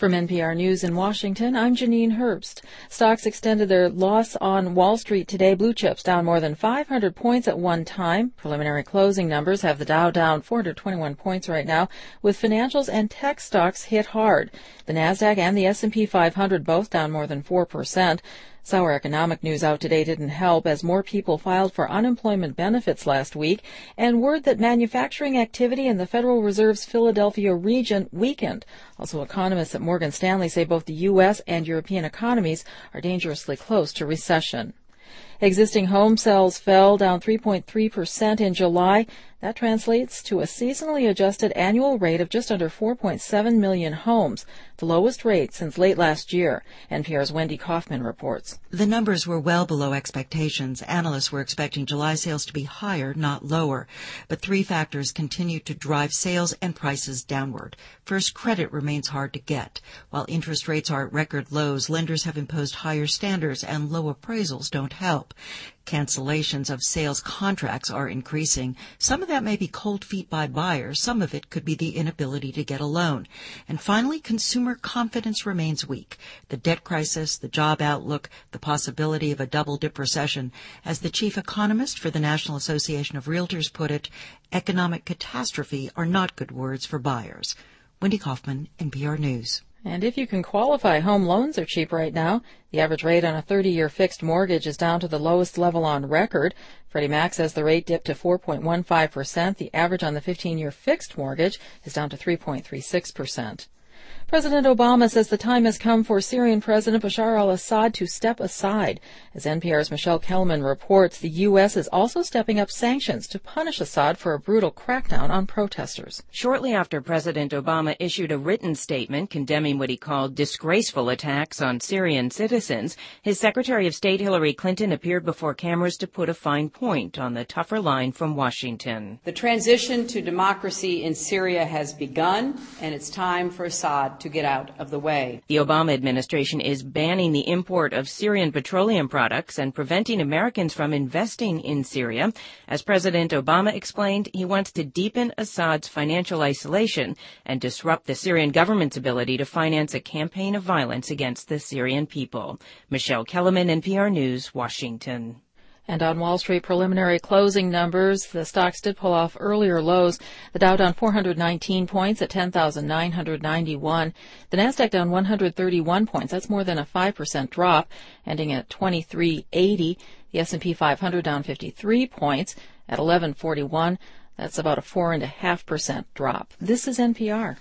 From NPR News in Washington, I'm Janine Herbst. Stocks extended their loss on Wall Street today. Blue chips down more than 500 points at one time. Preliminary closing numbers have the Dow down 421 points right now, with financials and tech stocks hit hard. The Nasdaq and the S&P 500 both down more than 4%. Sour economic news out today didn't help as more people filed for unemployment benefits last week, and word that manufacturing activity in the Federal Reserve's Philadelphia region weakened. Also, economists at Morgan Stanley say both the U.S. and European economies are dangerously close to recession. Existing home sales fell down 3.3% in July. That translates to a seasonally adjusted annual rate of just under 4.7 million homes, the lowest rate since late last year. NPR's Wendy Kaufman reports. The numbers were well below expectations. Analysts were expecting July sales to be higher, not lower. But three factors continue to drive sales and prices downward. First, credit remains hard to get. While interest rates are at record lows, lenders have imposed higher standards and low appraisals don't help. Cancellations of sales contracts are increasing. Some of that may be cold feet by buyers. Some of it could be the inability to get a loan. And finally, consumer confidence remains weak. The debt crisis, the job outlook, the possibility of a double-dip recession. As the chief economist for the National Association of Realtors put it, economic catastrophe are not good words for buyers. Wendy Kaufman, NPR News. And if you can qualify, home loans are cheap right now. The average rate on a 30-year fixed mortgage is down to the lowest level on record. Freddie Mac says the rate dipped to 4.15%. The average on the 15-year fixed mortgage is down to 3.36%. President Obama says the time has come for Syrian President Bashar al-Assad to step aside. As NPR's Michelle Kellerman reports, the U.S. is also stepping up sanctions to punish Assad for a brutal crackdown on protesters. Shortly after President Obama issued a written statement condemning what he called disgraceful attacks on Syrian citizens, his Secretary of State Hillary Clinton appeared before cameras to put a fine point on the tougher line from Washington. The transition to democracy in Syria has begun, and it's time for Assad to get out of the way. The Obama administration is banning the import of Syrian petroleum products and preventing Americans from investing in Syria. As President Obama explained, he wants to deepen Assad's financial isolation and disrupt the Syrian government's ability to finance a campaign of violence against the Syrian people. Michelle Kellerman, NPR News, Washington. And on Wall Street, preliminary closing numbers, the stocks did pull off earlier lows. The Dow down 419 points at 10,991. The Nasdaq down 131 points. That's more than a 5% drop, ending at 2380. The S&P 500 down 53 points at 1141. That's about a 4.5% drop. This is NPR.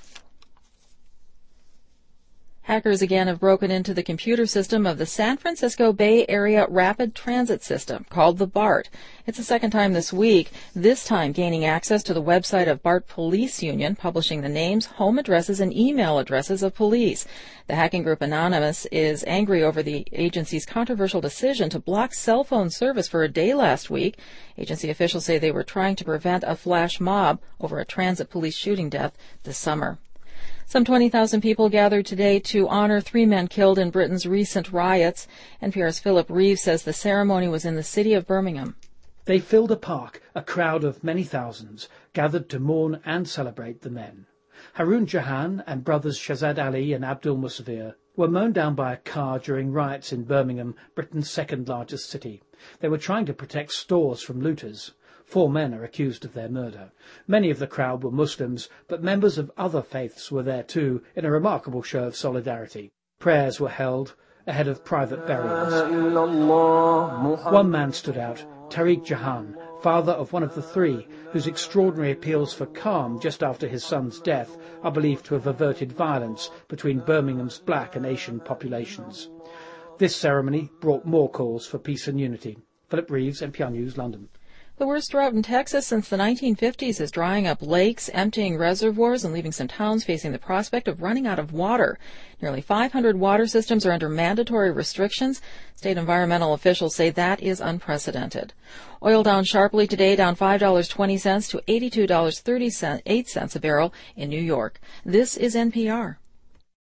Hackers again have broken into the computer system of the San Francisco Bay Area Rapid Transit System, called the BART. It's the second time this week, this time gaining access to the website of BART Police Union, publishing the names, home addresses, and email addresses of police. The hacking group Anonymous is angry over the agency's controversial decision to block cell phone service for a day last week. Agency officials say they were trying to prevent a flash mob over a transit police shooting death this summer. Some 20,000 people gathered today to honor three men killed in Britain's recent riots. NPR's Philip Reeves says the ceremony was in the city of Birmingham. They filled a park. A crowd of many thousands gathered to mourn and celebrate the men. Haroon Jahan and brothers Shazad Ali and Abdul Musavir were mown down by a car during riots in Birmingham, Britain's second largest city. They were trying to protect stores from looters. 4 men are accused of their murder. Many of the crowd were Muslims, but members of other faiths were there too, in a remarkable show of solidarity. Prayers were held ahead of private burials. One man stood out, Tariq Jahan, father of one of the 3, whose extraordinary appeals for calm just after his son's death are believed to have averted violence between Birmingham's black and Asian populations. This ceremony brought more calls for peace and unity. Philip Reeves, NPR News, London. The worst drought in Texas since the 1950s is drying up lakes, emptying reservoirs, and leaving some towns facing the prospect of running out of water. Nearly 500 water systems are under mandatory restrictions. State environmental officials say that is unprecedented. Oil down sharply today, down $5.20 to $82.38 a barrel in New York. This is NPR.